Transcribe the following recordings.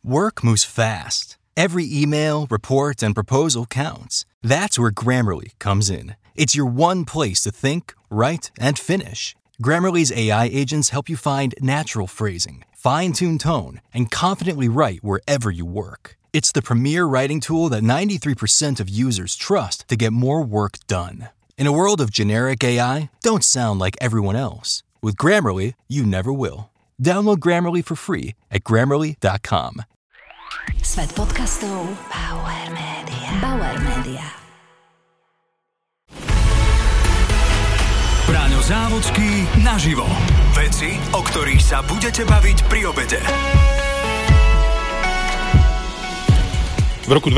Work moves fast. Every email, report, and proposal counts. That's where Grammarly comes in. It's your one place to think, write, and finish. Grammarly's AI agents help you find natural phrasing, fine-tuned tone, and confidently write wherever you work. It's the premier writing tool that 93% of users trust to get more work done. In a world of generic AI, don't sound like everyone else. With Grammarly, you never will. Download Grammarly for free at Grammarly.com. Svet podcastov Bauer Media. Bauer Media. Braňo Závodský naživo. Veci, o ktorých sa budete baviť pri obede. V roku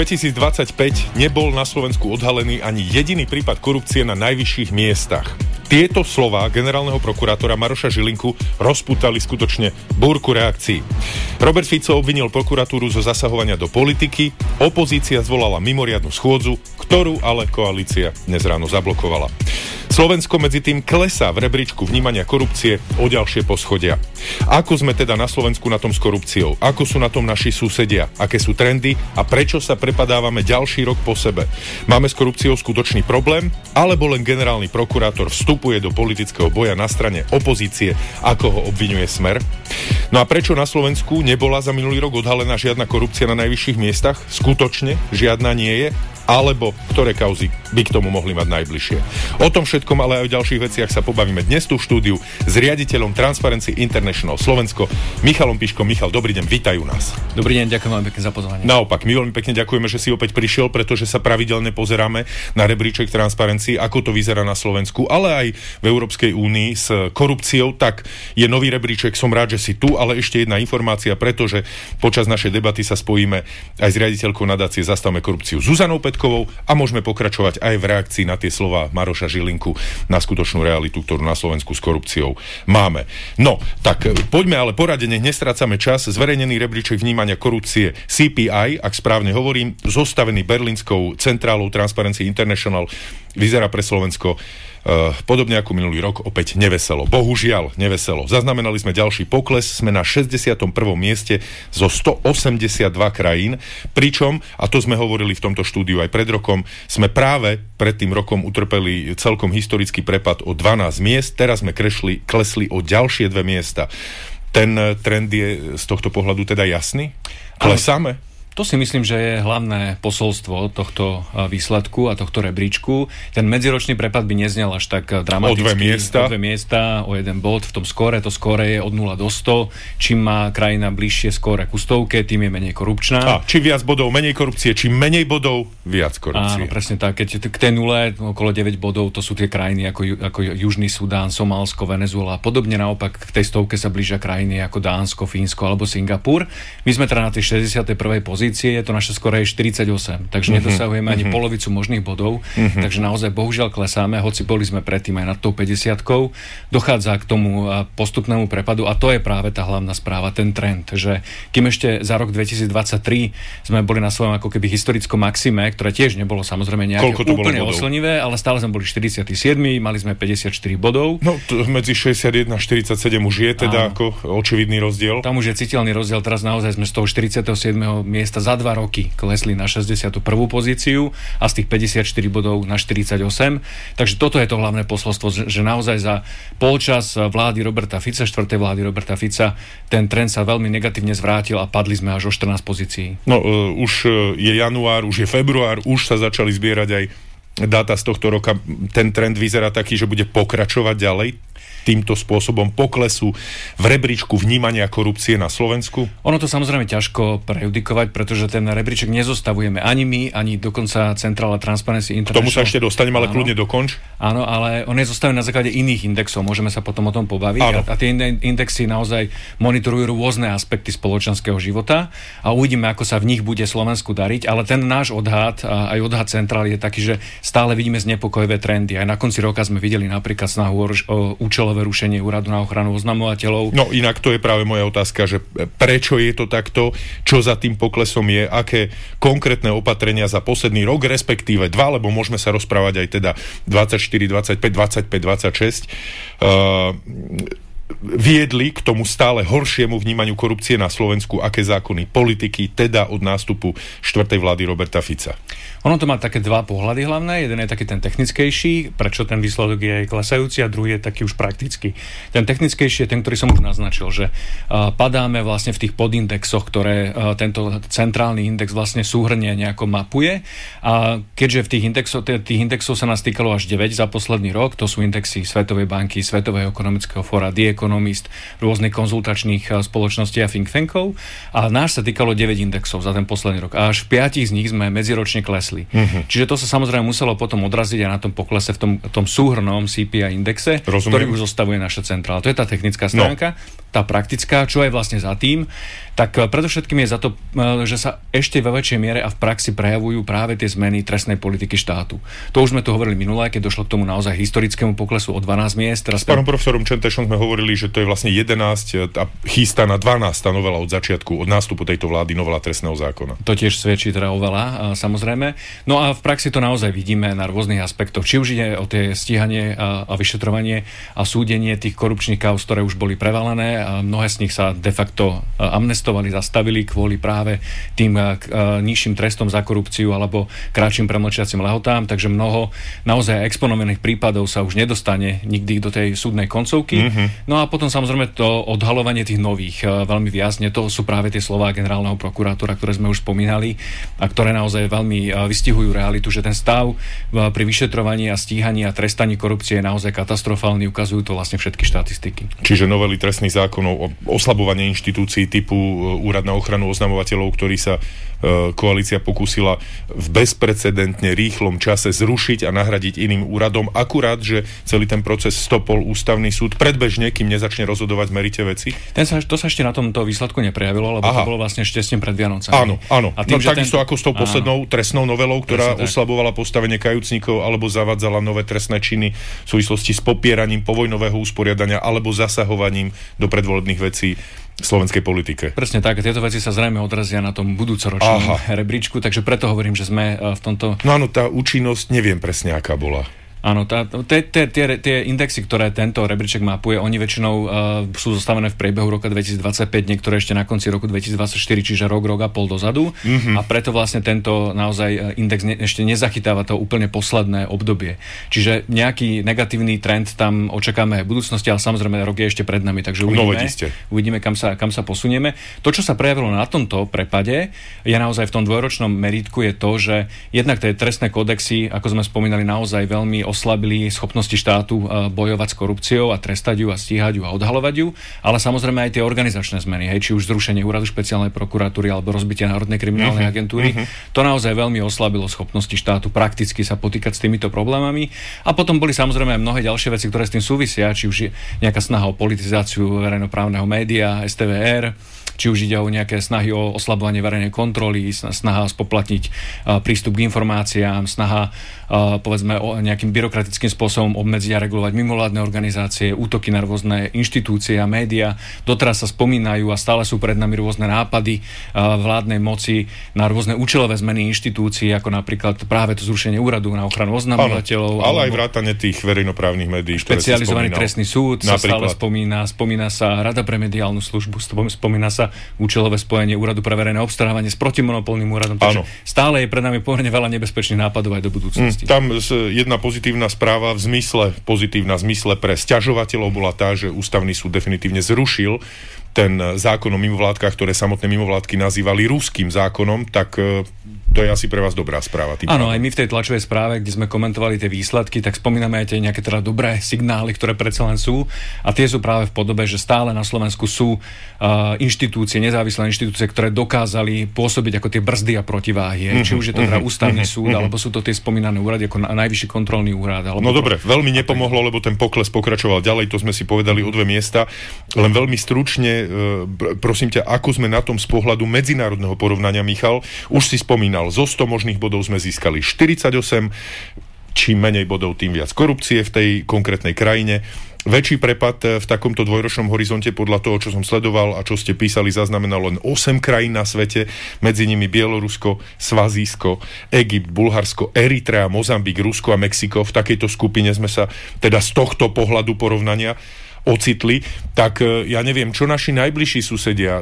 2025 nebol na Slovensku odhalený ani jediný prípad korupcie na najvyšších miestach. Tieto slová generálneho prokurátora Maroša Žilinku rozpútali skutočne búrku reakcií. Robert Fico obvinil prokuratúru zo zasahovania do politiky, opozícia zvolala mimoriadnu schôdzu, ktorú ale koalícia dnes ráno zablokovala. Slovensko medzi tým klesá v rebríčku vnímania korupcie o ďalšie poschodia. Ako sme teda na Slovensku na tom s korupciou? Ako sú na tom naši susedia? Aké sú trendy? A prečo sa prepadávame ďalší rok po sebe? Máme s korupciou skutočný problém? Alebo len generálny prokurátor vstupuje do politického boja na strane opozície, ako ho obviňuje Smer? No a prečo na Slovensku nebola za minulý rok odhalená žiadna korupcia na najvyšších miestach? Skutočne žiadna nie je? Alebo ktoré kauzy by k tomu mohli mať najbližšie. O tom všetkom, ale aj o ďalších veciach sa pobavíme dnes tu v štúdiu s riaditeľom Transparency International Slovensko, Michalom Piškom. Michal, dobrý deň, vítajú nás. Dobrý deň, ďakujem veľmi pekne za pozvanie. Naopak, my veľmi pekne ďakujeme, že si opäť prišiel, pretože sa pravidelne pozeráme na rebríček Transparency, ako to vyzerá na Slovensku, ale aj v Európskej únii s korupciou. Tak je nový rebríček, som rád, že si tu, ale ešte jedna informácia, pretože počas našej debaty sa spojíme aj s riaditeľkou nadácie Zastavme korupciu Zuzanou Petkovou a môžeme pokračovať aj v reakcii na tie slová Maroša Žilinku na skutočnú realitu, ktorú na Slovensku s korupciou máme. No, tak poďme ale poradene, nestrácame čas. Zverejnený rebríček vnímania korupcie CPI, ak správne hovorím, zostavený berlínskou centrálou Transparency International, vyzerá pre Slovensko podobne ako minulý rok, opäť neveselo. Bohužiaľ, neveselo. Zaznamenali sme ďalší pokles, sme na 61. mieste zo 182 krajín, pričom, a to sme hovorili v tomto štúdiu aj pred rokom, sme práve pred tým rokom utrpeli celkom historický prepad o 12 miest, teraz sme klesli o ďalšie 2 miesta. Ten trend je z tohto pohľadu teda jasný? Klesáme? To si myslím, že je hlavné posolstvo tohto výsledku a tohto rebríčku. Ten medziročný prepad by neznel až tak dramaticky. O 2 miesta, o 1 bod v tom skóre. To skóre je od 0 do 100. Čím má krajina bližšie skóre ku stovke, tým je menej korupčná. Čím viac bodov, menej korupcie. Čím menej bodov, viac korupcie. Áno, presne tak. Keď k tej nule, okolo 9 bodov, to sú tie krajiny ako Južný Sudán, Somálsko, Venezuela. Podobne naopak k tej stovke sa blížia krajiny ako Dánsko, Fínsko alebo Singapur. My sme teda na tej 61. pozícii, je to naše skóre 48, takže nedosahujeme ani polovicu možných bodov, takže naozaj bohužiaľ klesáme, hoci boli sme predtým aj nad tou 50-kou, dochádza k tomu postupnému prepadu a to je práve tá hlavná správa, ten trend, že kým ešte za rok 2023 sme boli na svojom ako keby historickom maxime, ktoré tiež nebolo samozrejme nejaké úplne oslnivé, ale stále sme boli 47, mali sme 54 bodov. No medzi 61 a 47 už je teda ako očividný rozdiel. Tam už je citeľný rozdiel, teraz naozaj sme z toho 47. miesta za 2 roky klesli na 61. pozíciu a z tých 54 bodov na 48. Takže toto je to hlavné posolstvo, že naozaj za polčas vlády Roberta Fica, 4. vlády Roberta Fica, ten trend sa veľmi negatívne zvrátil a padli sme až o 14 pozícií. No, už je január, už je február, už sa začali zbierať aj dáta z tohto roka. Ten trend vyzerá taký, že bude pokračovať ďalej týmto spôsobom poklesu v rebríčku vnímania korupcie na Slovensku? Ono to samozrejme ťažko prejudikovať, pretože ten rebríček nezostavujeme ani my, ani dokonca Centrála Transparency International. K tomu sa ešte dostanem, ale kľudne dokonč. Áno, ale on je zostavený na základe iných indexov, môžeme sa potom o tom pobaviť. A tie indexy naozaj monitorujú rôzne aspekty spoločenského života a uvidíme, ako sa v nich bude Slovensku dariť, ale ten náš odhad, aj odhad centrály je taký, že stále vidíme znepokojivé trendy. Aj na konci roka sme videli napríklad snahu o účelové rušenie Úradu na ochranu oznamovateľov. No inak to je práve moja otázka, že prečo je to takto, čo za tým poklesom je, aké konkrétne opatrenia za posledný rok, respektíve 2, lebo môžeme sa rozprávať aj teda 24, 25, 25, 26. viedli k tomu stále horšiemu vnímaniu korupcie na Slovensku, aké zákony, politiky, teda od nástupu 4. vlády Roberta Fica? Ono to má také dva pohľady hlavné. Jeden je taký ten technickejší, prečo ten výsledok je klesajúci, a druhý je taký už praktický. Ten technickejší je ten, ktorý som už naznačil, že padáme vlastne v tých podindexoch, ktoré tento centrálny index vlastne súhrne nejako mapuje. A keďže v tých indexov sa nás týkalo až 9 za posledný rok, to sú indexy Svetovej banky, Svetového ekonomického fóra, The Economist, rôznych konzultačných spoločností a think tankov, a náš sa týkalo 9 indexov za ten posledný rok. A až v 5 z nich sme medziročne klesli. Čiže to sa samozrejme muselo potom odraziť aj na tom poklese v tom súhrnom CPI indexe, ktorý už zostavuje naša centrála. To je tá technická stránka. Tá praktická, čo je vlastne za tým, tak predovšetkým je za to, že sa ešte vo väčšej miere a v praxi prejavujú práve tie zmeny trestnej politiky štátu. To už sme tu hovorili minulé, keď došlo k tomu naozaj historickému poklesu o 12 miest. S pánom profesorom Čentešom sme hovorili, že to je vlastne 11 a chystá na 12 novela od začiatku, od nástupu tejto vlády, novela trestného zákona. To tiež svedčí teda oveľa, samozrejme. No a v praxi to naozaj vidíme na rôznych aspektoch. Či už ide o tie stíhanie a vyšetrovanie a súdenie tých korupčných kauz, ktoré už boli prevalené, a mnohé z nich sa de facto amnestovali, zastavili kvôli práve tým nižším trestom za korupciu alebo kratším premlčiacim lehotám, takže mnoho naozaj exponovaných prípadov sa už nedostane nikdy do tej súdnej koncovky. No a potom samozrejme to odhalovanie tých nových veľmi výrazne, to sú práve tie slová generálneho prokurátora, ktoré sme už spomínali a ktoré naozaj veľmi vystihujú realitu, že ten stav pri vyšetrovaní a stíhaní a trestaní korupcie je naozaj katastrofálny, ukazujú to vlastne všetky štatistiky. Čiže novely trestných zákonov, o oslabovanie inštitúcií typu Úrad na ochranu oznamovateľov, ktorý sa koalícia pokúsila v bezprecedentne rýchlom čase zrušiť a nahradiť iným úradom. Akurát, že celý ten proces stopol ústavný súd predbežne, kým nezačne rozhodovať v merite veci. To sa ešte na tomto výsledku neprejavilo, lebo to bolo vlastne ešte pred Vianocami. Áno. A tým, takisto ako s tou poslednou trestnou novelou, ktorá oslabovala postavenie kajúcnikov alebo zavádzala nové trestné činy v súvislosti s popieraním povojnového usporiadania alebo zasahovaním do predvolebných vecí slovenskej politike. Presne tak, tieto veci sa zrejme odrazia na tom budúcoročnom rebríčku, takže preto hovorím, že sme v tomto... No áno, tá účinnosť neviem presne, aká bola. Áno, tie indexy, ktoré tento rebríček mapuje, oni väčšinou sú zostavené v priebehu roka 2025, niektoré ešte na konci roku 2024, čiže rok a pol dozadu. A preto vlastne tento naozaj index ešte nezachytáva to úplne posledné obdobie. Čiže nejaký negatívny trend tam očakáme aj v budúcnosti, ale samozrejme rok je ešte pred nami, takže uvidíme kam sa posunieme. To, čo sa prejavilo na tomto prepade, je naozaj v tom dvojročnom merítku je to, že jednak tie trestné kódexy, ako sme spomínali, naozaj veľmi oslabili schopnosti štátu bojovať s korupciou a trestať ju a stíhať ju a odhalovať ju, ale samozrejme aj tie organizačné zmeny, či už zrušenie úradu špeciálnej prokuratúry alebo rozbitie Národnej kriminálnej agentúry, to naozaj veľmi oslabilo schopnosti štátu prakticky sa potýkať s týmito problémami. A potom boli samozrejme aj mnohé ďalšie veci, ktoré s tým súvisia, či už je nejaká snaha o politizáciu verejnoprávneho média, STVR, či už ide o nejaké snahy o oslabovanie verejnej kontroly, snaha spoplatniť prístup k informáciám, snaha povedzme o nejakým byrokratickým spôsobom obmedziť a regulovať mimovládne organizácie, útoky na rôzne inštitúcie a médiá. Doteraz sa spomínajú a stále sú pred nami rôzne nápady vládnej moci na rôzne účelové zmeny inštitúcií, ako napríklad práve to zrušenie úradu na ochranu oznamovateľov. Ale aj vrátane tých verejnoprávnych médií, ktoré si spomínal. Špecializovaný trestný súd sa stále spomína sa Rada pre mediálnu službu, spomína sa účelové spojenie úradu pre verejné obstarávanie s protimonopolným úradom. Takže stále je pred nami pomerne veľa nebezpečných nápadov aj do budúcnosti. Tam jedna pozitívna správa v zmysle pre sťažovateľov bola tá, že ústavný súd definitívne zrušil ten zákon o mimovládkach, ktoré samotné mimovládky nazývali ruským zákonom, tak to je asi pre vás dobrá správa. Áno, aj my v tej tlačovej správe, kde sme komentovali tie výsledky, tak spomíname aj tie nejaké teda dobré signály, ktoré predsa len sú. A tie sú práve v podobe, že stále na Slovensku sú inštitúcie, nezávislé inštitúcie, ktoré dokázali pôsobiť ako tie brzdy a protiváhy. Či už je to teda ústavný súd, alebo sú to tie spomínané úrady ako najvyšší kontrolný úrad. No dobre, veľmi nepomohlo, lebo ten pokles pokračoval ďalej, to sme si povedali o 2 miesta. Len veľmi stručne, prosím ťa, ako sme na tom z pohľadu medzinárodného porovnania, Michal? Už si spomínal, zo 100 možných bodov sme získali 48, čím menej bodov, tým viac korupcie v tej konkrétnej krajine. Väčší prepad v takomto dvojročnom horizonte podľa toho, čo som sledoval a čo ste písali, zaznamenalo len 8 krajín na svete, medzi nimi Bielorusko, Svazísko, Egypt, Bulharsko, Eritrea, Mozambik, Rusko a Mexiko. V takejto skupine sme sa teda z tohto pohľadu porovnania. ocitli, tak ja neviem, čo naši najbližší susedia,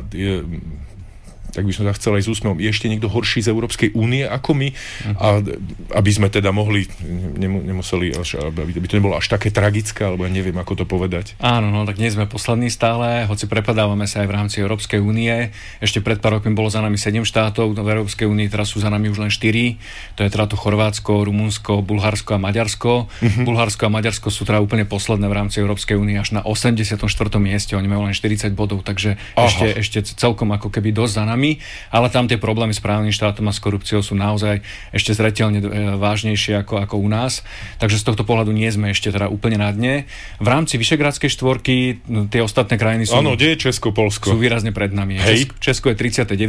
tak by som sa chcel aj s úsmevom, je ešte niekto horší z Európskej únie ako my, a aby sme teda mohli, nemuseli, aby to nebolo až také tragické, alebo ja neviem, ako to povedať. Áno, no tak nie sme poslední stále, hoci prepadávame sa aj v rámci Európskej únie. Ešte pred pár rokmi bolo za nami 7 štátov v Európskej únii, teraz sú za nami už len 4. To je teda to Chorvátsko, Rumunsko, Bulharsko a Maďarsko. Bulharsko a Maďarsko sú teda úplne posledné v rámci Európskej únie, až na 84. mieste, oni majú len 40 bodov, takže ešte celkom ako keby dosť za nami. Ale tam tie problémy s právnym štátom a s korupciou sú naozaj ešte zreteľne vážnejšie ako u nás. Takže z tohto pohľadu nie sme ešte teda úplne na dne. V rámci Vyšegrádskej štvorky tie ostatné krajiny sú... Áno, kde je Česko, Poľsko? Sú výrazne pred nami. Česko je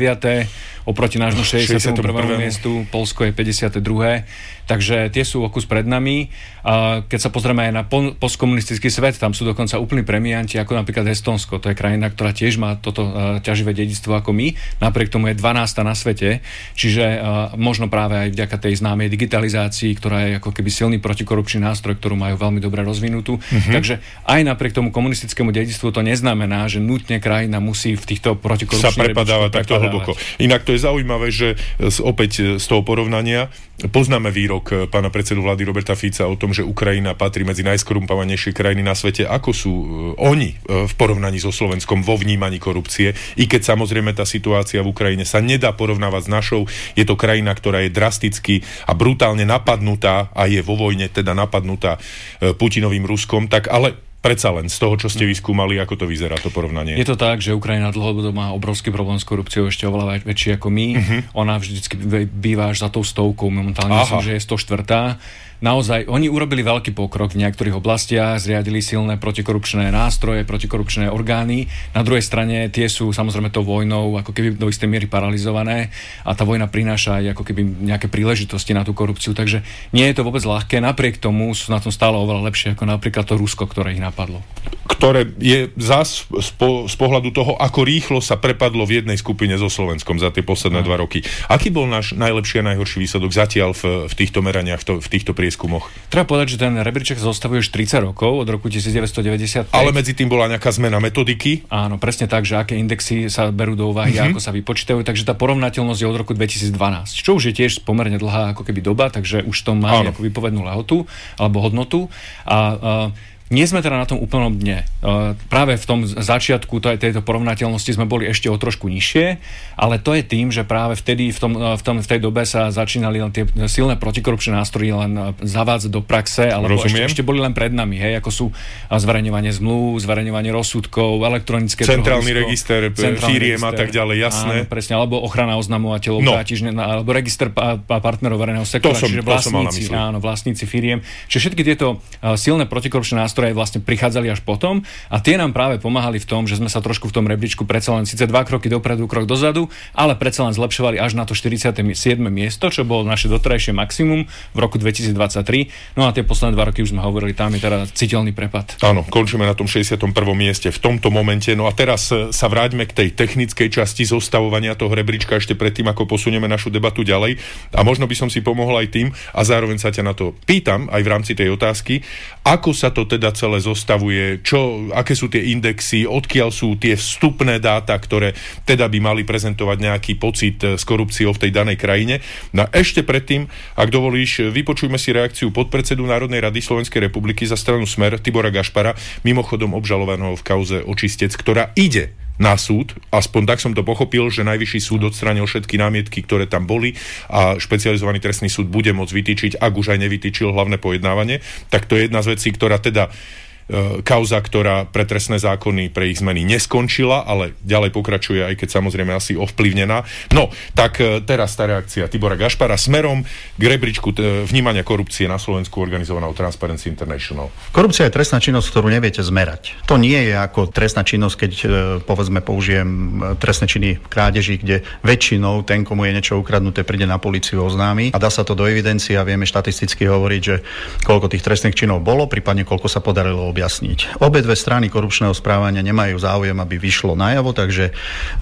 39. oproti nášmu 61. miestu, Poľsko je 52. Takže tie sú o kus pred nami. Keď sa pozrieme aj na postkomunistický svet, tam sú dokonca úplní premianti, ako napríklad Estonsko. To je krajina, ktorá tiež má toto ťaživé dedičstvo ako my. Napriek tomu je 12. na svete. Čiže možno práve aj vďaka tej známej digitalizácii, ktorá je ako keby silný protikorupčný nástroj, ktorú majú veľmi dobre rozvinutú. Takže aj napriek tomu komunistickému dedičstvu to neznamená, že nutne krajina musí v týchto protikorupčných sa prepadávať takto hlboko. Inak to je zaujímavé, že opäť z toho porovnania poznáme výrok pána predsedu vlády Roberta Fica o tom, že Ukrajina patrí medzi najskorumpovanejšie krajiny na svete. Ako sú oni v porovnaní so Slovenskom vo vnímaní korupcie? I keď samozrejme tá situácia v Ukrajine sa nedá porovnávať s našou, je to krajina, ktorá je drasticky a brutálne napadnutá a je vo vojne teda napadnutá Putinovým Ruskom, tak ale predsa len z toho, čo ste vyskúmali, ako to vyzerá, to porovnanie? Je to tak, že Ukrajina dlhodobo má obrovský problém s korupciou, ešte oveľa väčší ako my. Ona vždycky býva až za tou 100, momentálne myslím, že je 104. Naozaj, oni urobili veľký pokrok v niektorých oblastiach, zriadili silné protikorupčné nástroje, protikorupčné orgány. Na druhej strane tie sú samozrejme tou vojnou ako keby do istej miery paralizované a tá vojna prináša aj ako keby nejaké príležitosti na tú korupciu, takže nie je to vôbec ľahké. Napriek tomu sú na tom stále oveľa lepšie ako napríklad to Rusko, ktoré ich napadlo. Ktoré je zás z pohľadu toho, ako rýchlo sa prepadlo v jednej skupine so Slovenskom za tie posledné 2 roky. Aký bol náš najlepší a najhorší výsledok zatiaľ v týchto meraniach, v týchto prieskumoch? Treba povedať, že ten rebríček zostavuje už 30 rokov, od roku 1995. Ale medzi tým bola nejaká zmena metodiky? Áno, presne tak, že aké indexy sa berú do úvahy, ako sa vypočítajú, takže tá porovnateľnosť je od roku 2012, čo už je tiež pomerne dlhá ako keby doba, takže už to má nejakú vypovednú lehotu alebo hodnotu a nie sme teda na tom úplnom dne. Práve v tom začiatku tejto porovnateľnosti sme boli ešte o trošku nižšie, ale to je tým, že práve vtedy v tej dobe sa začínali len tie silné protikorupčné nástroje len zavádzať do praxe, alebo ešte boli len pred nami, hej, ako sú zverejňovanie zmluv, zverejňovanie rozsudkov, elektronické centrálny register firiem a tak ďalej, jasné. Áno, presne, alebo ochrana oznamovateľov, alebo register partnerov verejného sektora, čiže vlastníci firiem. Čiže všetky tieto silné protikorupčné nástroje vlastne prichádzali až potom a tie nám práve pomáhali v tom, že sme sa trošku v tom rebríčku predsa len síce 2 kroky dopredu, krok dozadu, ale predsa len zlepšovali až na to 47. miesto, čo bolo naše doterajšie maximum v roku 2023. No a tie posledné 2 roky už sme hovorili, tam je teda citeľný prepad. Áno, končíme na tom 61. mieste v tomto momente. No a teraz sa vráťme k tej technickej časti zostavovania toho rebríčka ešte predtým, ako posunieme našu debatu ďalej. A možno by som si pomohol aj tým a zároveň sa ťa na to pýtam aj v rámci tej otázky, ako sa to teda celé zostavuje, aké sú tie indexy, odkiaľ sú tie vstupné dáta, ktoré teda by mali prezentovať nejaký pocit s korupciou v tej danej krajine. No ešte predtým, ak dovolíš, vypočujme si reakciu podpredsedu Národnej rady Slovenskej republiky za stranu Smer Tibora Gašpara, mimochodom obžalovaného v kauze Očistec, ktorá ide na súd, aspoň tak som to pochopil, že Najvyšší súd odstránil všetky námietky, ktoré tam boli a špecializovaný trestný súd bude môcť vytýčiť, ak už aj nevytýčil hlavné pojednávanie, tak to je jedna z vecí, ktorá teda kauza, ktorá pre trestné zákony pre ich zmeny neskončila, ale ďalej pokračuje, aj keď samozrejme asi ovplyvnená. No, tak teraz tá reakcia Tibora Gašpara smerom k rebríčku vnímania korupcie na Slovensku organizovanou Transparency International. Korupcia je trestná činnosť, ktorú neviete zmerať. To nie je ako trestná činnosť, keď povedzme použijem trestné činy v krádeži, kde väčšinou ten, komu je niečo ukradnuté, príde na políciu, oznámi a dá sa to do evidencie a vieme štatisticky hovoriť, že koľko tých trestných činov bolo, prípadne koľko sa podarilo objasniť. Obe dve strany korupčného správania nemajú záujem, aby vyšlo najavo, takže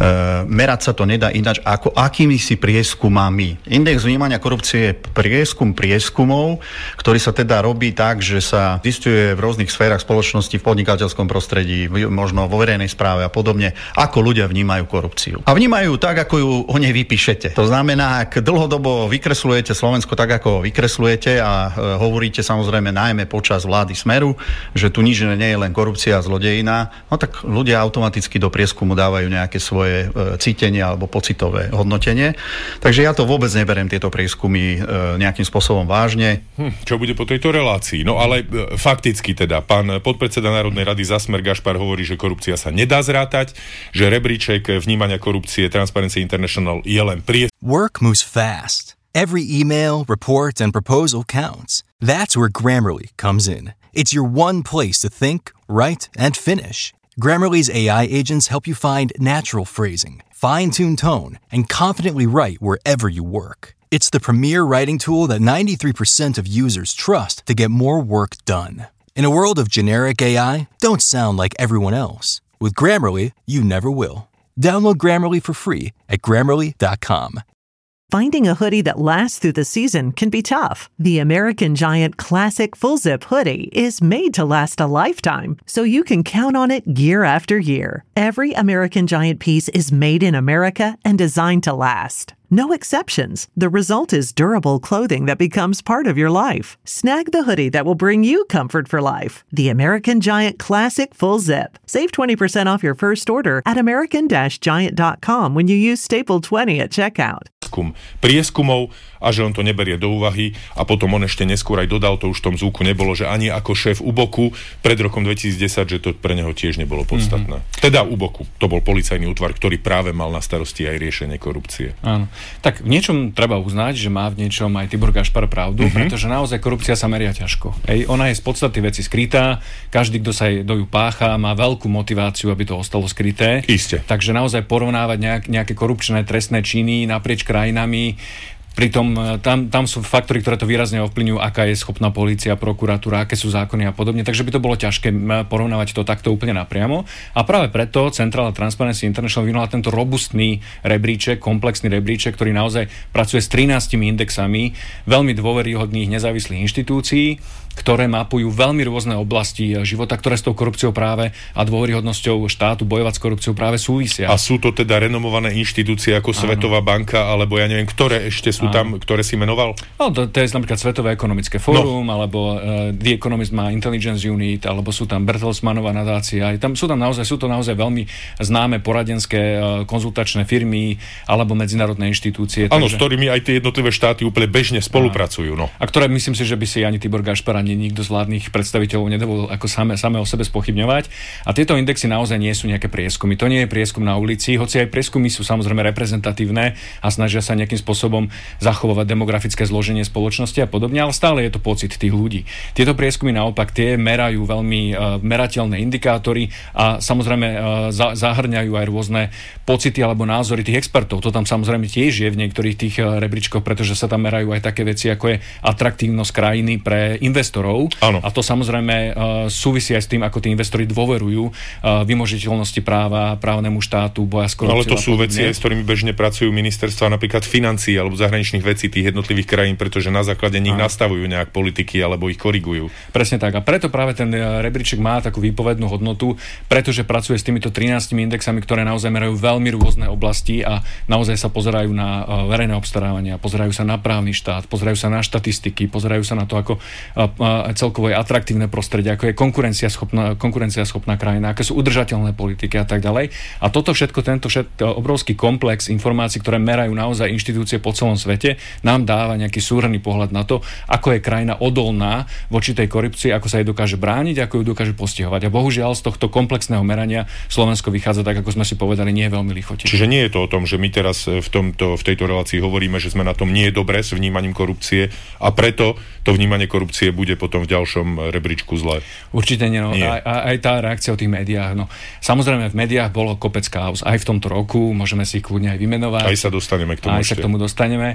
merať sa to nedá ináč ako akými si prieskumami. Index vnímania korupcie je prieskum prieskumov, ktorý sa teda robí tak, že sa zisťuje v rôznych sférach spoločnosti, v podnikateľskom prostredí, možno vo verejnej správe a podobne, ako ľudia vnímajú korupciu. A vnímajú tak, ako ju o nej vypíšete. To znamená, ak dlhodobo vykreslujete Slovensko tak, ako vykreslujete a hovoríte samozrejme najmä počas vlády Smeru, že tu nič nie je len korupcia a zlodejina, no tak ľudia automaticky do prieskumu dávajú nejaké svoje cítenie alebo pocitové hodnotenie. Takže ja to vôbec neberiem, tieto prieskumy nejakým spôsobom vážne. Čo bude po tejto relácii? No ale fakticky teda, pán podpredseda Národnej rady za Smer Gašpar hovorí, že korupcia sa nedá zrátať, že rebríček vnímania korupcie Transparency International je len Work moves fast. Every email, report, and proposal counts. That's where Grammarly comes in. It's your one place to think, write, and finish. Grammarly's AI agents help you find natural phrasing, fine-tuned tone, and confidently write wherever you work. It's the premier writing tool that 93% of users trust to get more work done. In a world of generic AI, don't sound like everyone else. With Grammarly, you never will. Download Grammarly for free at Grammarly.com. Finding a hoodie that lasts through the season can be tough. The American Giant Classic Full Zip Hoodie is made to last a lifetime, so you can count on it year after year. Every American Giant piece is made in America and designed to last. No exceptions. The result is durable clothing that becomes part of your life. Snag the hoodie that will bring you comfort for life. The American Giant Classic Full Zip. Save 20% off your first order at american-giant.com when you use Staple 20 at checkout. Prieskumov a že on to neberie do úvahy a potom on ešte neskôr aj dodal, to už v tom zvuku nebolo, že ani ako šéf UBOKu pred rokom 2010, že to pre neho tiež nebolo podstatné. Teda UBOKu, to bol policajný útvar, ktorý práve mal na starosti aj riešenie korupcie. Áno. Tak v niečom treba uznať, že má v niečom aj Tibor Gašpar pravdu, pretože naozaj korupcia sa meria ťažko. Ona je z podstaty veci skrytá, každý, kto sa do ju pácha, má veľkú motiváciu, aby to ostalo skryté. Isté. Takže naozaj porovnávať nejaké korupčné trestné činy naprieč krajinami, pritom tam sú faktory, ktoré to výrazne ovplyvňujú, aká je schopná polícia, prokuratúra, aké sú zákony a podobne, takže by to bolo ťažké porovnávať to takto úplne napriamo. A práve preto Centrálna Transparency International vynula tento robustný rebríček, komplexný rebríček, ktorý naozaj pracuje s 13 indexami veľmi dôveryhodných nezávislých inštitúcií, ktoré mapujú veľmi rôzne oblasti života, ktoré s tou korupciou práve a dôveryhodnosťou štátu bojovať s korupciou práve súvisia. A sú to teda renomované inštitúcie ako Svetová banka, alebo ja neviem, ktoré ešte sú tam, ktoré si menoval? No, to je napríklad Svetové ekonomické fórum, alebo The Economist má Intelligence Unit, alebo sú tam Bertelsmannová nadácia. Sú to naozaj veľmi známe poradenské konzultačné firmy, alebo medzinárodné inštitúcie. Áno, s ktorými aj tie jednotlivé štáty úplne bežne spolupracujú. No. A ktoré myslím si, že by si ani Tibor Gašpar ani nikto z vládnych predstaviteľov nedovolil ako samé o sebe spochybňovať. A tieto indexy naozaj nie sú nejaké prieskumy. To nie je prieskum na ulici, hoci aj prieskumy sú samozrejme reprezentatívne a snažia sa nejakým spôsobom zachovávať demografické zloženie spoločnosti a podobne, ale stále je to pocit tých ľudí. Tieto prieskumy naopak tie merajú veľmi merateľné indikátory a samozrejme zahrňajú aj rôzne pocity alebo názory tých expertov. To tam samozrejme tiež je v niektorých tých rebríčkoch, pretože sa tam merajú aj také veci, ako je atraktívnosť krajiny pre investorov. Áno. A to samozrejme súvisí aj s tým, ako tí investori dôverujú vymožiteľnosti práva, právnemu štátu, boja s korupciou. Ale to sú veci, s ktorými bežne pracujú ministerstva napríklad financií alebo zahraničných vecí tých jednotlivých krajín, pretože na základe nich nastavujú nejak politiky alebo ich korigujú. Presne tak. A preto práve ten rebríček má takú výpovednú hodnotu, pretože pracuje s týmito 13 indexami, ktoré naozaj merajú veľmi rôzne oblasti a naozaj sa pozerajú na verejné obstarávania, pozerajú sa na právny štát, pozerajú sa na štatistiky, pozerajú sa na to, ako celkovo je atraktívne prostredie, ako je konkurenciaschopná krajina, aké sú udržateľné politiky a tak ďalej. A toto všetko, tento obrovský komplex informácií, ktoré merajú naozaj inštitúcie po celom svete, nám dáva nejaký súhrnný pohľad na to, ako je krajina odolná voči tej korupcii, ako sa jej dokáže brániť, ako ju dokáže postihovať. A bohužiaľ z tohto komplexného merania Slovensko vychádza tak, ako sme si povedali, nie je veľmi lichotivé. Čiže nie je to o tom, že my teraz v tejto relácii hovoríme, že sme na tom nie dobre s vnímaním korupcie a preto to vnímanie korupcie bude potom v ďalšom rebríčku zle. Určite nie. No. Aj tá reakcia o tých médiách. No. Samozrejme, v médiách bolo kopec káuz. Aj v tomto roku, môžeme si ich kľudne aj vymenovať. Aj sa dostaneme k tomu. Aj sa k tomu dostaneme.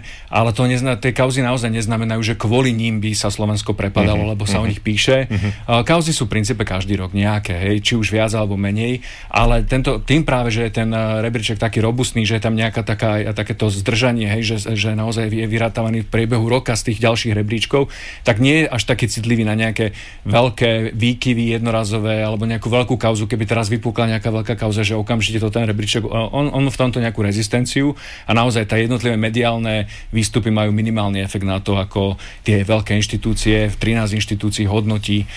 ale tie kauzy naozaj neznamenajú, že kvôli ním by sa Slovensko prepadalo, lebo sa o nich píše. Kauzy sú v princípe každý rok nejaké, hej, či už viac alebo menej, ale tým práve, že je ten rebríček taký robustný, že je tam nejaká takéto zdržanie, hej, že naozaj je vyrátávaný v priebehu roka z tých ďalších rebríčkov, tak nie je až taký citlivý na nejaké veľké výkyvy jednorazové alebo nejakú veľkú kauzu, keby teraz vypukla nejaká veľká kauza, že okamžite to ten rebríček, on v tomto nejakú rezistenciu a naozaj tá jednotlivé mediálne výstupy majú minimálny efekt na to, ako tie veľké inštitúcie, 13 inštitúcií hodnotí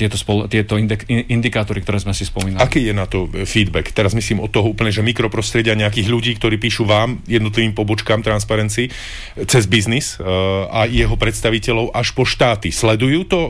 tieto indikátory, ktoré sme si spomínali. Aký je na to feedback? Teraz myslím od toho úplne, že mikroprostredia nejakých ľudí, ktorí píšu vám, jednotlivým pobočkám Transparency, cez biznis a jeho predstaviteľov až po štáty. Sledujú to?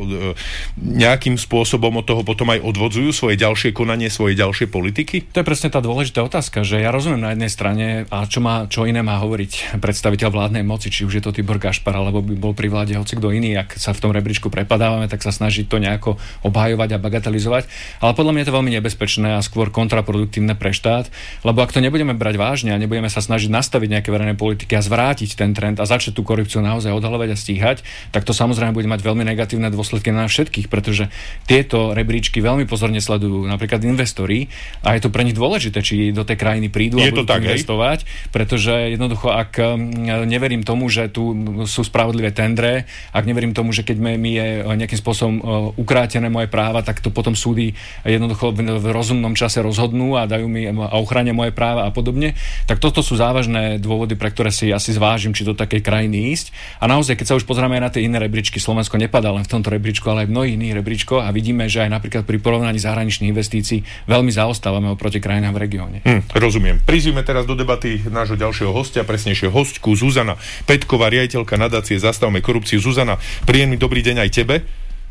Nejakým spôsobom od toho potom aj odvodzujú svoje ďalšie konanie, svoje ďalšie politiky? To je presne tá dôležitá otázka, že ja rozumiem na jednej strane, a čo iné má hovoriť predstaviteľ vládnej moci, či už je to Tibor Gašpar, alebo by bol pri vláde hoci kto iný, ak sa v tom rebríčku prepadávame, tak sa snažiť to nejako obhajovať a bagatelizovať. Ale podľa mňa je to veľmi nebezpečné a skôr kontraproduktívne pre štát, lebo ak to nebudeme brať vážne a nebudeme sa snažiť nastaviť nejaké verejné politiky a zvrátiť ten trend a začať tú korupciu naozaj odhaľovať a stíhať, tak to samozrejme bude mať veľmi negatívne dôsledky na všetkých, pretože tieto rebríčky veľmi pozorne sledujú napríklad investori a je to pre nich dôležité, či do tej krajiny prídu a budú investovať, pretože jednoducho, ak neverím tomu, že tu sú spravodlivé tendre, ak neverím tomu, že keď mi je nejakým spôsobom ukrátené moje práva, tak to potom súdy jednoducho v rozumnom čase rozhodnú a dajú mi a ochránia moje práva a podobne, tak toto sú závažné dôvody, pre ktoré si asi zvážim, či do takej krajiny ísť. A naozaj, keď sa už pozrieme aj na tie iné rebríčky, Slovensko nepadá len v tomto rebríčku, ale aj v mnohých iných rebríčkoch a vidíme, že aj napríklad pri porovnaní zahraničných investícií veľmi zaostávame oproti krajinám v regióne. Rozumiem. Prizvime teraz do debaty nášho ďalšieho hostia, presnejšie hostku Zuzana Petková, riaditeľka nadácie Zastavme korupciu. Zuzana, príjemný dobrý deň aj tebe.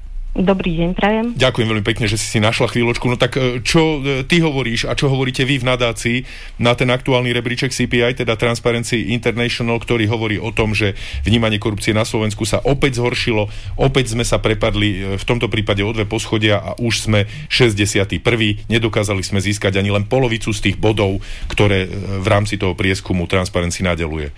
Dobrý deň, prajem. Ďakujem veľmi pekne, že si našla chvíľočku. No tak čo ty hovoríš a čo hovoríte vy v nadácii na ten aktuálny rebríček CPI, teda Transparency International, ktorý hovorí o tom, že vnímanie korupcie na Slovensku sa opäť zhoršilo, opäť sme sa prepadli v tomto prípade o 2 poschodia a už sme 61. Nedokázali sme získať ani len polovicu z tých bodov, ktoré v rámci toho prieskumu Transparency nadeľuje.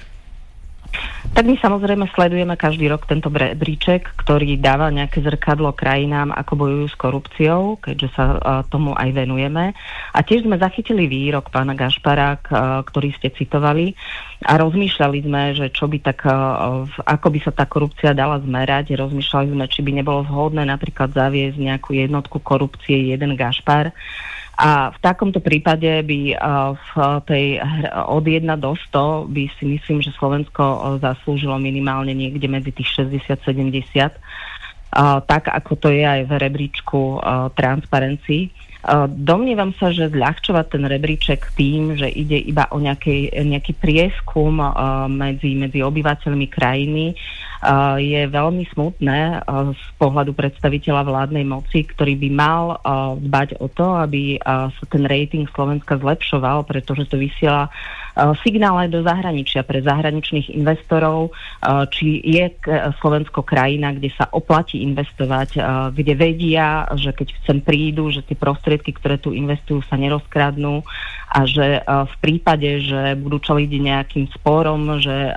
Tak my samozrejme sledujeme každý rok tento rebríček, ktorý dáva nejaké zrkadlo krajinám, ako bojujú s korupciou, keďže sa tomu aj venujeme. A tiež sme zachytili výrok pána Gašpara, ktorý ste citovali, a rozmýšľali sme, že čo by tak, ako by sa tá korupcia dala zmerať. Rozmýšľali sme, či by nebolo vhodné napríklad zaviesť nejakú jednotku korupcie jeden Gašpar. A v takomto prípade by v tej od 1 do 100 by si myslím, že Slovensko zaslúžilo minimálne niekde medzi tých 60-70, tak ako to je aj v rebríčku Transparency. Domnievam sa, že zľahčovať ten rebríček tým, že ide iba o nejaký prieskum medzi obyvateľmi krajiny, je veľmi smutné z pohľadu predstaviteľa vládnej moci, ktorý by mal dbať o to, aby sa ten rating Slovenska zlepšoval, pretože to vysiela signál aj do zahraničia pre zahraničných investorov, či je Slovensko krajina, kde sa oplatí investovať, kde vedia, že keď sem prídu, že tie prostriedky, ktoré tu investujú, sa nerozkradnú a že v prípade, že budú čeliť nejakým sporom, že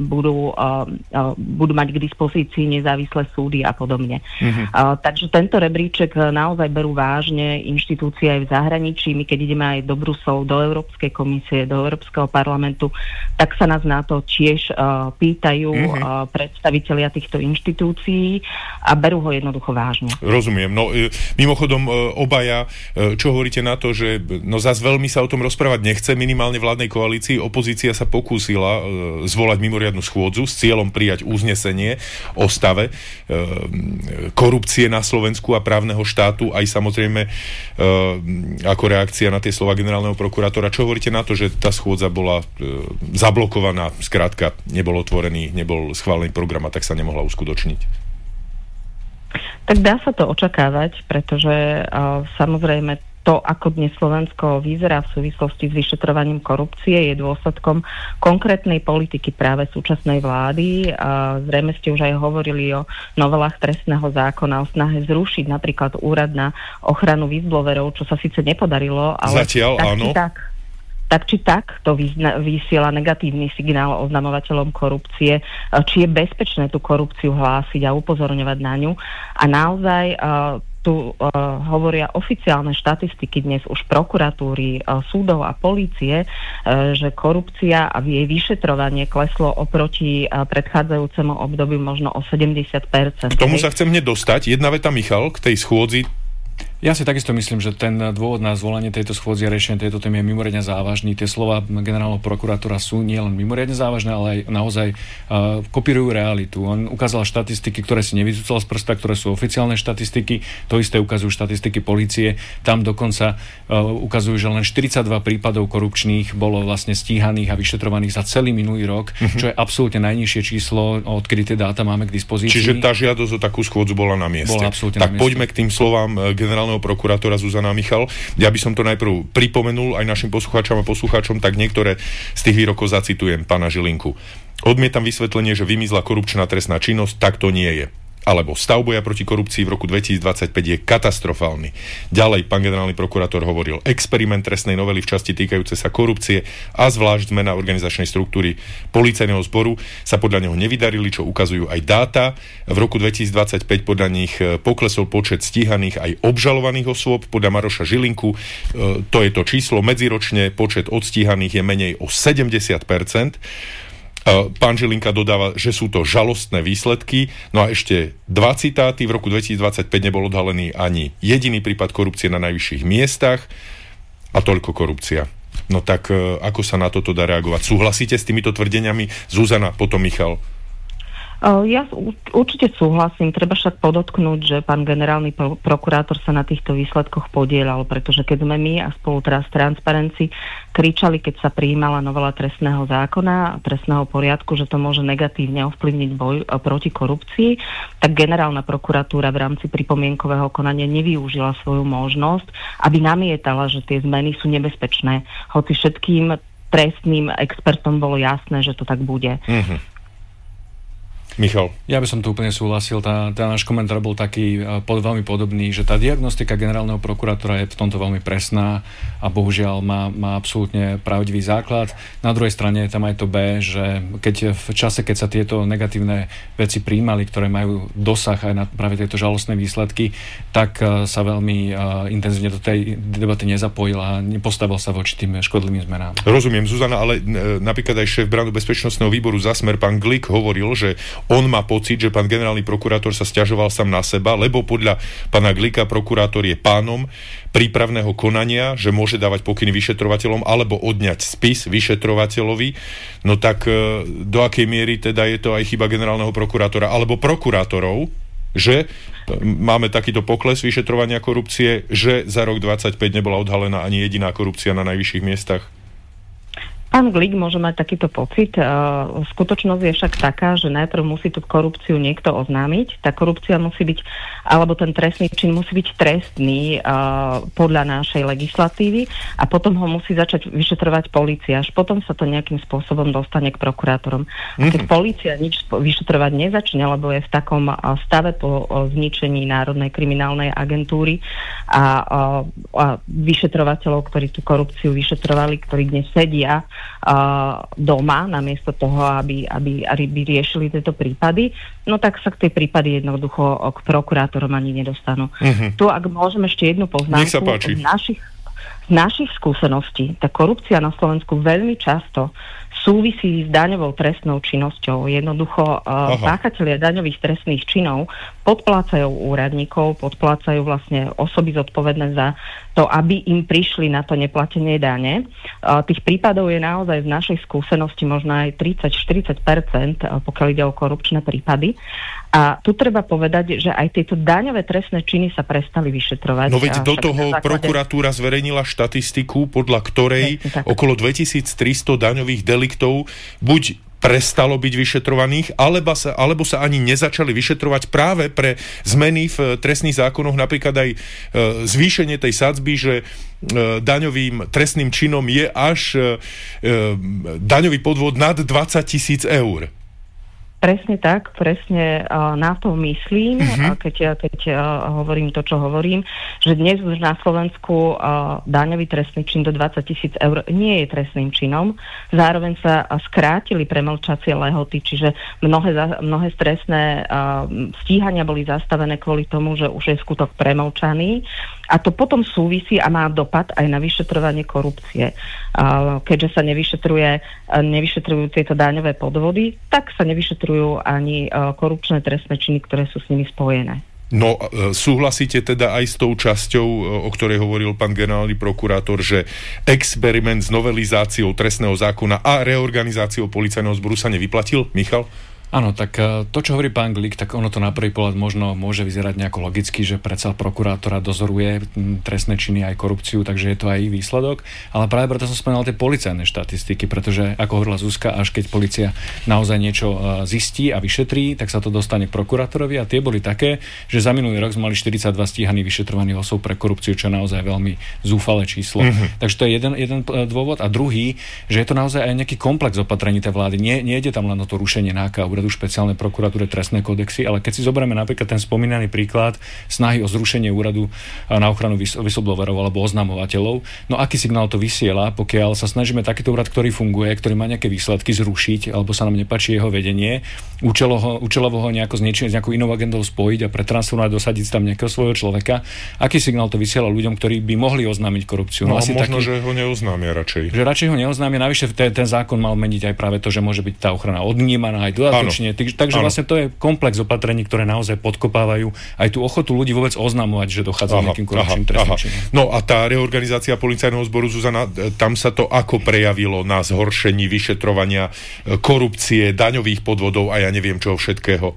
budú mať k dispozícii nezávislé súdy a podobne. Takže tento rebríček naozaj berú vážne inštitúcie aj v zahraničí. My keď ideme aj do Bruselu, do Európskej komisie, do Európskeho parlamentu, tak sa nás na to tiež pýtajú predstavitelia týchto inštitúcií a berú ho jednoducho vážne. Rozumiem. No mimochodom obaja, čo hovoríte na to, že zas veľmi sa o tom rozprávať nechce, minimálne vládnej koalícii. Opozícia sa pokúsila zvolať mimoriadnu schôdzu s cieľom prijať uznesenie o stave korupcie na Slovensku a právneho štátu, aj samozrejme ako reakcia na tie slova generálneho prokurátora. Čo hovoríte na to, že tá schôdza bola zablokovaná, skrátka nebol schválený program a tak sa nemohla uskutočniť? Tak dá sa to očakávať, pretože samozrejme to, ako dnes Slovensko vyzerá v súvislosti s vyšetrovaním korupcie, je dôsledkom konkrétnej politiky práve súčasnej vlády. Zrejme ste už aj hovorili o novelách trestného zákona, o snahe zrušiť napríklad úrad na ochranu whistleblowerov, čo sa síce nepodarilo, ale zatiaľ áno. tak či tak to vysiela negatívny signál oznamovateľom korupcie, či je bezpečné tú korupciu hlásiť a upozorňovať na ňu. A naozaj tu hovoria oficiálne štatistiky dnes už prokuratúry, súdov a polície, že korupcia a jej vyšetrovanie kleslo oproti predchádzajúcemu obdobiu možno o 70%. K tomu sa chcem hneď dostať. Jedna veta, Michal, k tej schôdzi. Ja si takisto myslím, že ten dôvod na zvolanie tejto schôdze a riešenie tejto témy je mimoriadne závažný. Tie slova generálneho prokurátora sú nielen mimoriadne závažné, ale aj naozaj kopírujú realitu. On ukázal štatistiky, ktoré si nevycúcal z prsta, ktoré sú oficiálne štatistiky. To isté ukazujú štatistiky polície. Tam dokonca ukazujú, že len 42 prípadov korupčných bolo vlastne stíhaných a vyšetrovaných za celý minulý rok, čo je absolútne najnižšie číslo, odkedy tie dáta máme k dispozícii. Čiže tá žiadosť o takú schôdzu bola na mieste. Bola absolútne tak na mieste. Poďme k tým slovám generálneho prokurátora Zuzana Michal. Ja by som to najprv pripomenul aj našim poslucháčom a poslucháčom, tak niektoré z tých výrokov zacitujem pána Žilinku. Odmietam vysvetlenie, že vymizla korupčná trestná činnosť, tak to nie je. Alebo stav boja proti korupcii v roku 2025 je katastrofálny. Ďalej pán generálny prokurátor hovoril, experiment trestnej novely v časti týkajúce sa korupcie a zvlášť zmena organizačnej štruktúry policajného zboru sa podľa neho nevydarili, čo ukazujú aj dáta. V roku 2025 podľa nich poklesol počet stíhaných aj obžalovaných osôb. Podľa Maroša Žilinku to je to číslo. Medziročne počet odstíhaných je menej o 70%. Pán Žilinka dodáva, že sú to žalostné výsledky. No a ešte dva citáty. V roku 2025 nebol odhalený ani jediný prípad korupcie na najvyšších miestach a toľko korupcia. No tak ako sa na toto dá reagovať? Súhlasíte s týmito tvrdeniami? Zuzana, potom Michal. Ja určite súhlasím. Treba však podotknúť, že pán generálny prokurátor sa na týchto výsledkoch podielal, pretože keď sme my a spolu teraz Transparency kričali, keď sa prijímala novela trestného zákona, trestného poriadku, že to môže negatívne ovplyvniť boj proti korupcii, tak generálna prokuratúra v rámci pripomienkového konania nevyužila svoju možnosť, aby namietala, že tie zmeny sú nebezpečné. Hoci všetkým trestným expertom bolo jasné, že to tak bude. Michal. Ja by som tu úplne súhlasil. Tá náš komentár bol taký veľmi podobný, že tá diagnostika generálneho prokurátora je v tomto veľmi presná a bohužiaľ má absolútne pravdivý základ. Na druhej strane je tam aj to B, že keď v čase, keď sa tieto negatívne veci prijímali, ktoré majú dosah aj na práve tieto žalostné výsledky, tak sa veľmi intenzívne do tej debaty nezapojil a nepostavil sa voči tým škodlivým zmenám. Rozumiem, Zuzana, ale napríklad aj šéf Brandu bezpečnostného výboru za Smer, pán Glik, hovoril, že on má pocit, že pán generálny prokurátor sa sťažoval sám na seba, lebo podľa pána Glika prokurátor je pánom prípravného konania, že môže dávať pokyny vyšetrovateľom alebo odňať spis vyšetrovateľovi. No tak do akej miery teda je to aj chyba generálneho prokurátora alebo prokurátorov, že máme takýto pokles vyšetrovania korupcie, že za rok 2025 nebola odhalená ani jediná korupcia na najvyšších miestach? Pán Glik môže mať takýto pocit. Skutočnosť je však taká, že najprv musí tú korupciu niekto oznámiť. Tá korupcia musí byť, alebo ten trestný čin musí byť trestný podľa našej legislatívy a potom ho musí začať vyšetrovať polícia. Až potom sa to nejakým spôsobom dostane k prokurátorom. A keď polícia nič vyšetrovať nezačne, lebo je v takom stave po zničení Národnej kriminálnej agentúry a vyšetrovateľov, ktorí tú korupciu vyšetrovali, ktorí dnes sedia doma, namiesto toho, aby riešili tieto prípady, no tak sa k tej prípady jednoducho k prokurátorom ani nedostanú. Tu, ak môžem ešte jednu poznámku, z našich skúseností, tá korupcia na Slovensku veľmi často súvisí s daňovou trestnou činnosťou. Jednoducho páchatelia daňových trestných činov podplácajú úradníkov, podplácajú vlastne osoby zodpovedné za to, aby im prišli na to neplatenie dane. Tých prípadov je naozaj z našej skúsenosti možno aj 30-40%, pokiaľ ide o korupčné prípady. A tu treba povedať, že aj tieto daňové trestné činy sa prestali vyšetrovať. No veď do toho prokuratúra zverejnila štatistiku, podľa ktorej okolo 2300 daňových deliktov buď prestalo byť vyšetrovaných, alebo sa ani nezačali vyšetrovať práve pre zmeny v trestných zákonoch, napríklad aj zvýšenie tej sadzby, že daňovým trestným činom je až daňový podvod nad 20 000 eur. Presne tak, presne na to myslím, keď hovorím to, čo hovorím, že dnes už na Slovensku daňový trestný čin do 20 000 eur nie je trestným činom. Zároveň sa skrátili premlčacie lehoty, čiže mnohé trestné stíhania boli zastavené kvôli tomu, že už je skutok premlčaný. A to potom súvisí a má dopad aj na vyšetrovanie korupcie. Keďže sa nevyšetrujú tieto daňové podvody, tak sa nevyšetrujú ani korupčné trestné činy, ktoré sú s nimi spojené. No, súhlasíte teda aj s tou časťou, o ktorej hovoril pán generálny prokurátor, že experiment s novelizáciou trestného zákona a reorganizáciou policajného zboru sa nevyplatil? Michal? Áno, tak to, čo hovorí pán Glik, tak ono to na prvý pohľad možno môže vyzerať nejako logicky, že predsa prokurátora dozoruje trestné činy aj korupciu, takže je to aj výsledok. Ale práve preto som spomínal tie policajné štatistiky, pretože, ako hovorila Zuzka, až keď polícia naozaj niečo zistí a vyšetrí, tak sa to dostane k prokurátorovi a tie boli také, že za minulý rok sme mali 42 stíhaných vyšetrovaných osôb pre korupciu, čo je naozaj veľmi zúfalé číslo. Takže to je jeden dôvod. A druhý, že je to naozaj aj nejaký komplex opatrení tej vlády. Nie ide tam len o to rušenie NAKA, špeciálnej prokuratúre trestné kodexy, ale keď si zoberieme napríklad ten spomínaný príklad snahy o zrušenie úradu na ochranu whistleblowerov alebo oznamovateľov, no aký signál to vysiela, pokiaľ sa snažíme takýto úrad, ktorý funguje, ktorý má nejaké výsledky, zrušiť, alebo sa nám nepáči jeho vedenie, účelovo ho nejako s nejakou inou agendou spojiť a pretransformovať, dosadiť tam nejakého svojho človeka, aký signál to vysiela ľuďom, ktorí by mohli oznámiť korupciu? No asi možno, že ho neoznámia radšej. Že radšej ho neoznámia, navyše ten zákon mal meniť aj práve to, že môže byť tá ochrana odnímaná aj dodatočne. Takže vlastne to je komplex opatrení, ktoré naozaj podkopávajú aj tú ochotu ľudí vôbec oznamovať, že dochádza nejakým korupčným trestným činom. No a tá reorganizácia policajného zboru, Zuzana, tam sa to ako prejavilo na zhoršení vyšetrovania korupcie, daňových podvodov a ja neviem čoho všetkého?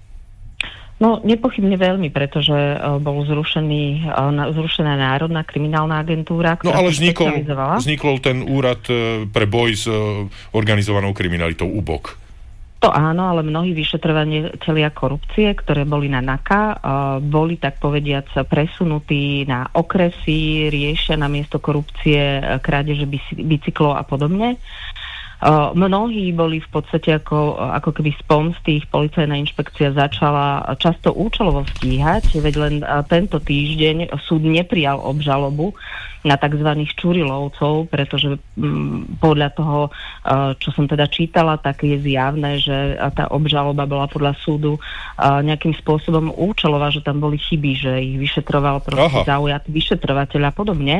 No, nepochybne veľmi, pretože bol zrušená Národná kriminálna agentúra, ktorá ale vznikol ten úrad pre boj s organizovanou kriminalitou UBOK. To áno, ale mnohí vyšetrovatelia korupcie, ktoré boli na NAKA, boli tak povediac presunutí na okresy, riešia na miesto korupcie krádeže bicyklov a podobne. Mnohí boli v podstate ako keby z pomsty, ich policajná inšpekcia začala často účelovo stíhať, veď len tento týždeň súd neprijal obžalobu na tzv. Čurilovcov, pretože podľa toho, čo som teda čítala, tak je zjavné, že tá obžaloba bola podľa súdu nejakým spôsobom účelová, že tam boli chyby, že ich vyšetroval proste zaujatý vyšetrovateľ a podobne.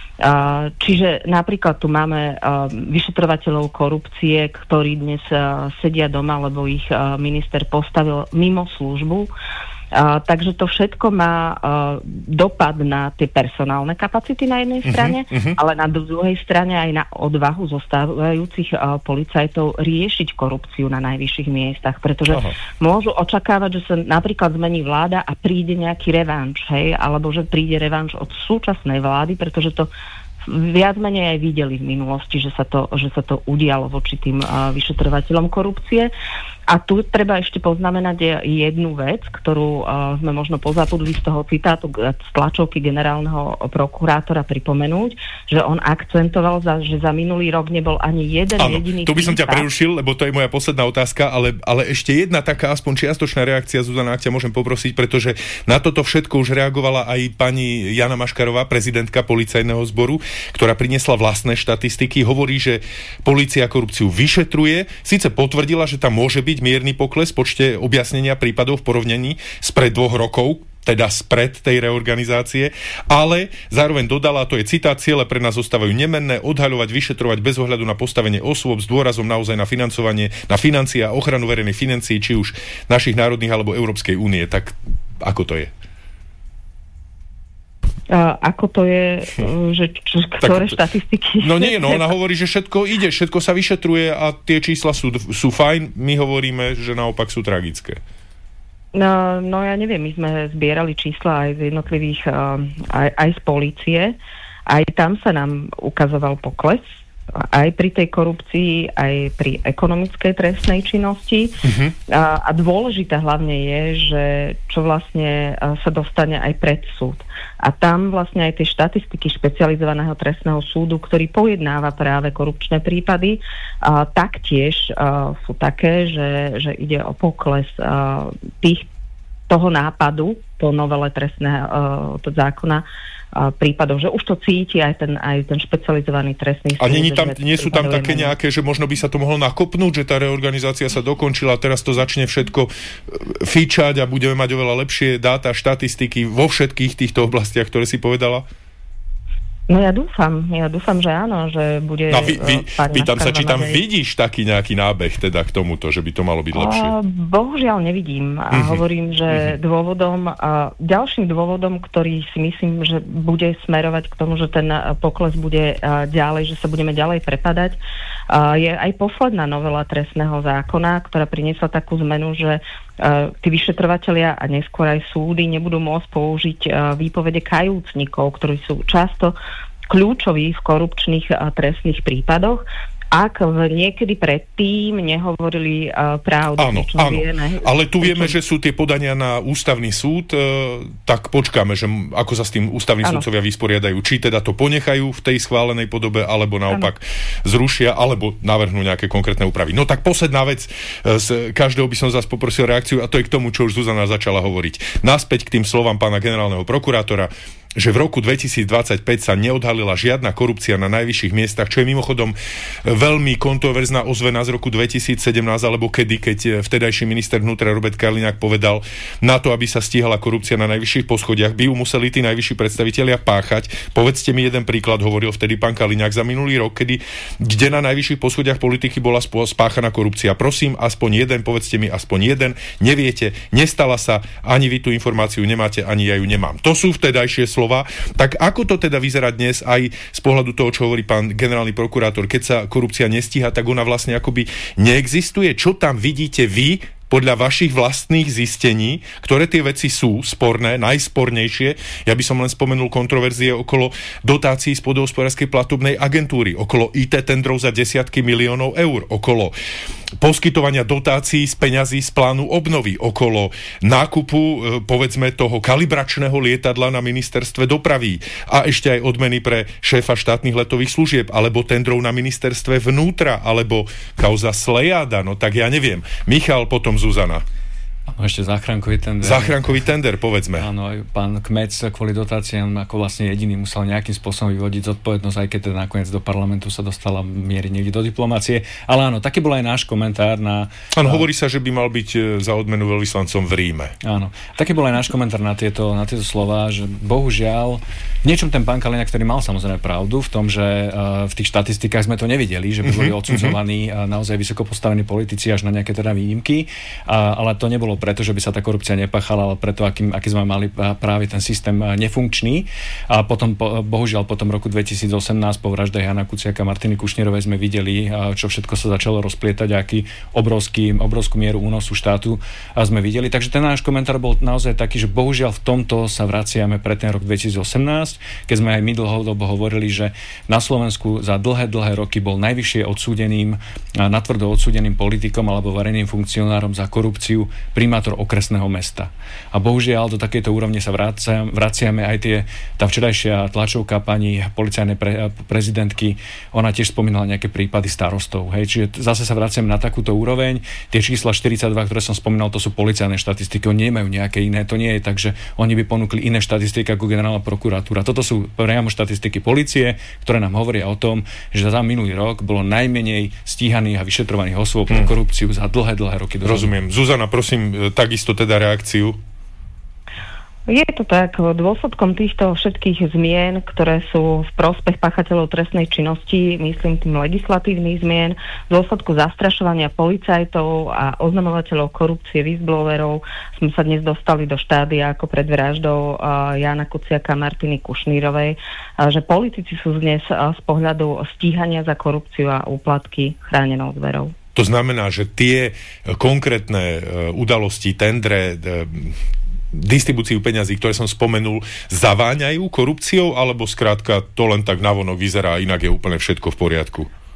Čiže napríklad tu máme vyšetrovateľov korupcie, ktorí dnes sedia doma, lebo ich minister postavil mimo službu. Takže to všetko má dopad na tie personálne kapacity na jednej strane, ale na druhej strane aj na odvahu zostávajúcich policajtov riešiť korupciu na najvyšších miestach, pretože môžu očakávať, že sa napríklad zmení vláda a príde nejaký revanš, alebo že príde revanš od súčasnej vlády, pretože to viac menej aj videli v minulosti, že sa to udialo voči tým vyšetrovateľom korupcie. A tu treba ešte poznamenať jednu vec, ktorú sme možno pozabudli z toho citátu z tlačovky generálneho prokurátora pripomenúť, že on akcentoval, že za minulý rok nebol ani jeden jediný... Tu by som ťa prerušil, lebo to je moja posledná otázka, ale ešte jedna taká aspoň čiastočná reakcia, Zuzana, ak ťa môžem poprosiť, pretože na toto všetko už reagovala aj pani Jana Maškarová, prezidentka policajného zboru, ktorá priniesla vlastné štatistiky, hovorí, že polícia korupciu vyšetruje, síce potvrdila, že tam môže byť mierny pokles v počte objasnenia prípadov v porovnaní spred 2 rokov, teda spred tej reorganizácie, ale zároveň dodala, to je citát, ciele pre nás zostávajú nemenné, odhaľovať, vyšetrovať bez ohľadu na postavenie osôb s dôrazom naozaj na financovanie, na financie a ochranu verejnej financií, či už našich národných alebo Európskej únie. Tak ako to je? Ako to je, že ktoré štatistiky... No nie, ona hovorí, že všetko ide, všetko sa vyšetruje a tie čísla sú fajn, my hovoríme, že naopak sú tragické. No ja neviem, my sme zbierali čísla aj z jednotlivých, aj z polície, aj tam sa nám ukazoval pokles aj pri tej korupcii, aj pri ekonomickej trestnej činnosti. A dôležité hlavne je, že čo vlastne sa dostane aj pred súd. A tam vlastne aj tie štatistiky špecializovaného trestného súdu, ktorý pojednáva práve korupčné prípady, taktiež sú také, že ide o pokles toho nápadu po novele trestného zákona prípadov, že už to cíti aj ten špecializovaný trestný súd. A nie sú tam také nejaké, že možno by sa to mohlo nakopnúť, že tá reorganizácia sa dokončila a teraz to začne všetko fičať a budeme mať oveľa lepšie dáta, štatistiky vo všetkých týchto oblastiach, ktoré si povedala? No ja dúfam, že áno, že bude... No pýtam sa, či tam vidíš taký nejaký nábeh teda k tomuto, že by to malo byť lepšie? Bohužiaľ nevidím a hovorím, že ďalším dôvodom, ktorý si myslím, že bude smerovať k tomu, že ten pokles bude ďalej, že sa budeme ďalej prepadať, je aj posledná novela trestného zákona, ktorá priniesla takú zmenu, že tí vyšetrovatelia a neskôr aj súdy nebudú môcť použiť výpovede kajúcnikov, ktorí sú často kľúčoví v korupčných trestných prípadoch, ak niekedy predtým nehovorili pravdu. Áno. Ale tu vieme, že sú tie podania na ústavný súd, tak počkáme, že ako sa s tým ústavní súdcovia vysporiadajú. Či teda to ponechajú v tej schválenej podobe, alebo naopak zrušia, alebo navrhnú nejaké konkrétne úpravy. No tak posledná vec, z každého by som zase poprosil reakciu, a to je k tomu, čo už Zuzana začala hovoriť. Naspäť k tým slovám pána generálneho prokurátora, že v roku 2025 sa neodhalila žiadna korupcia na najvyšších miestach, čo je mimochodom veľmi kontroverzná ozvena z roku 2017, alebo keď vtedajší minister vnútra Robert Kaliňák povedal, na to, aby sa stíhala korupcia na najvyšších poschodiach, by ju museli tí najvyšší predstavitelia páchať. Povedzte mi jeden príklad, hovoril vtedy pán Kaliňák za minulý rok, kde na najvyšších poschodiach politiky bola spáchaná korupcia. Prosím, aspoň jeden, povedzte mi aspoň jeden. Neviete, nestala sa, ani vy tú informáciu nemáte, ani ja ju nemám. To sú vtedajšie slova. Tak ako to teda vyzerá dnes aj z pohľadu toho, čo hovorí pán generálny prokurátor, keď sa korupcia nestíha, tak ona vlastne akoby neexistuje? Čo tam vidíte vy podľa vašich vlastných zistení, ktoré tie veci sú sporné, najspornejšie? Ja by som len spomenul kontroverzie okolo dotácií z Poľnohospodárskej platobnej agentúry, okolo IT tendrov za desiatky miliónov eur, okolo poskytovania dotácií z peňazí z plánu obnovy, okolo nákupu, povedzme, toho kalibračného lietadla na ministerstve dopravy a ešte aj odmeny pre šéfa štátnych letových služieb, alebo tendrov na ministerstve vnútra, alebo kauza Slejada, no tak ja neviem. Michal, potom Zuzana. No, ešte záchrankový tender. Záchrankový tender, povedzme. Áno, aj pán Kmec kvôli dotáciám ako vlastne jediný musel nejakým spôsobom vyvodiť zodpovednosť, aj keď teda nakoniec do parlamentu sa dostala miery niekde do diplomácie. Ale áno, taký bol aj náš komentár na... Áno, hovorí sa, že by mal byť za odmenu veľvyslancom v Ríme. Áno, taký bol aj náš komentár na tieto slová, že bohužiaľ v niečom ten pán Kaliňák, ktorý mal samozrejme pravdu v tom, že v tých štatistikách sme to nevideli, že by boli odsudzovaní naozaj vysoko postavení politici až na nejaké teda výnimky, ale to nebolo preto, že by sa tá korupcia nepáchala, ale preto, aký sme mali práve ten systém nefunkčný. A potom, bohužiaľ, po tom roku 2018 po vražde Jana Kuciaka a Martiny Kušnírovej sme videli, čo všetko sa začalo rozplietať, aký obrovskú mieru únosu štátu sme videli. Takže ten náš komentár bol naozaj taký, že bohužiaľ v tomto sa vraciame pre ten rok 2018, keď sme aj my dlhodobo hovorili, že na Slovensku za dlhé roky bol najvyššie odsúdeným, natvrdo odsúdeným politikom alebo verejným funkcionárom za korupciu primátor okresného mesta. A bohužiaľ do takejto úrovne sa vraciame aj tá včerajšia tlačovka pani policajnej prezidentky, ona tiež spomínala nejaké prípady starostov. Hej. Čiže zase sa vraciame na takúto úroveň. Tie čísla 42, ktoré som spomínal, to sú policajné štatistiky, oni nemajú nejaké iné, to nie je tak, že oni by ponúkli iné štatistiky ako generálna prokuratúra. Toto sú priamo štatistiky polície, ktoré nám hovoria o tom, že za minulý rok bolo najmenej stíhaných a vyšetrovaných osôb pre korupciu za dlhé roky. Rozumiem. Zuzana, prosím, takisto teda reakciu. Je to tak, dôsledkom týchto všetkých zmien, ktoré sú v prospech páchateľov trestnej činnosti, myslím tým legislatívnych zmien, v dôsledku zastrašovania policajtov a oznamovateľov korupcie, whistleblowerov, sme sa dnes dostali do štádia ako pred vraždou Jana Kuciaka a Martiny Kušnírovej, že politici sú dnes z pohľadu stíhania za korupciu a úplatky chránenou zverou. To znamená, že tie konkrétne udalosti, tendre, distribúciu peňazí, ktoré som spomenul, zaváňajú korupciou, alebo skrátka to len tak navonok vyzerá, inak je úplne všetko v poriadku?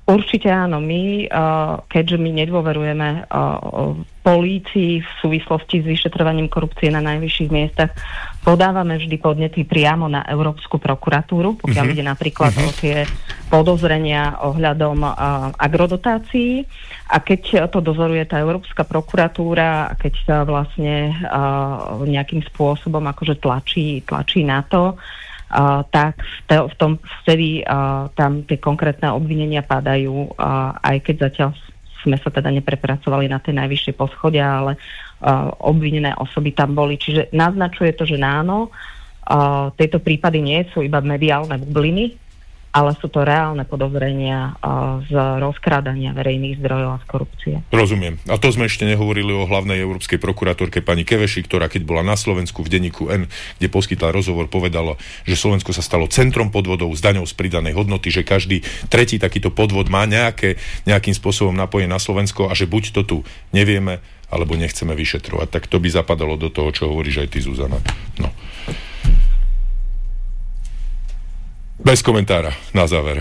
Určite áno. My, keďže my nedôverujeme polícii v súvislosti s vyšetrovaním korupcie na najvyšších miestach, podávame vždy podnety priamo na Európsku prokuratúru, pokiaľ ide napríklad o tie podozrenia ohľadom agrodotácií. A keď to dozoruje tá Európska prokuratúra, keď sa vlastne nejakým spôsobom akože tlačí na to, tak vtedy tam tie konkrétne obvinenia padajú, aj keď zatiaľ sme sa teda neprepracovali na tej najvyššej poschodia, ale obvinené osoby tam boli. Čiže naznačuje to, že áno, tieto prípady nie sú iba mediálne bubliny, ale sú to reálne podozrenia z rozkrádania verejných zdrojov a z korupcie. Rozumiem. A to sme ešte nehovorili o hlavnej európskej prokurátorke pani Keveši, ktorá keď bola na Slovensku v denníku N, kde poskytla rozhovor, povedala, že Slovensko sa stalo centrom podvodov s daňou z pridanej hodnoty, že každý tretí takýto podvod má nejakým spôsobom napojenie na Slovensko a že buď to tu nevieme, alebo nechceme vyšetrovať. Tak to by zapadalo do toho, čo hovoríš aj ty, Zuzana. No. Bez komentára na záver.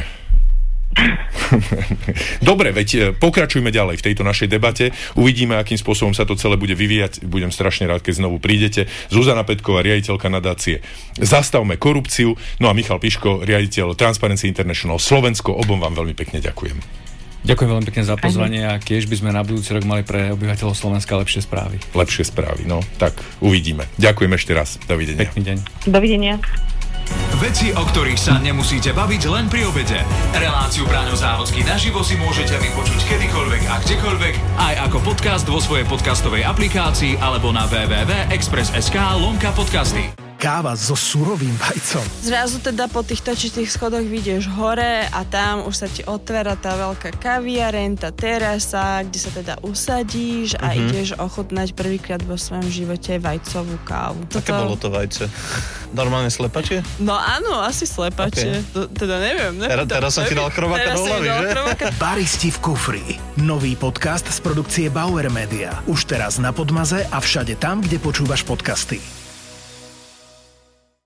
Dobre, veď pokračujme ďalej v tejto našej debate. Uvidíme, akým spôsobom sa to celé bude vyvíjať. Budem strašne rád, keď znovu prídete. Zuzana Petková, riaditeľka nadácie Zastavme korupciu. No a Michal Piško, riaditeľ Transparency International Slovensko. Obom vám veľmi pekne ďakujem. Ďakujem veľmi pekne za pozvanie a tiež by sme na budúci rok mali pre obyvateľov Slovenska lepšie správy. Lepšie správy, no tak uvidíme. Ďakujem ešte raz. Dovidenia. Pekný deň. Dovidenia. Veci, o ktorých sa nemusíte baviť len pri obede. Reláciu Braňo Závodský naživo si môžete vypočuť kedykoľvek a kdekoľvek, aj ako podcast vo svojej podcastovej aplikácii alebo na www.express.sk/podcasty. Káva so surovým vajcom. Zrazu teda po tých točitých schodoch vidieš hore a tam už sa ti otvára tá veľká kaviareň, tá terasa, kde sa teda usadíš a ideš ochutnať prvýkrát vo svojom živote vajcovú kávu. Aké bolo to vajce? Normálne slepačie? No áno, asi slepačie. Okay. Teda neviem. Teraz som ti dal krváka do hlavy, že? Baristi v kufri. Nový podcast z produkcie Bauer Media. Už teraz na Podmaze a všade tam, kde počúvaš podcasty.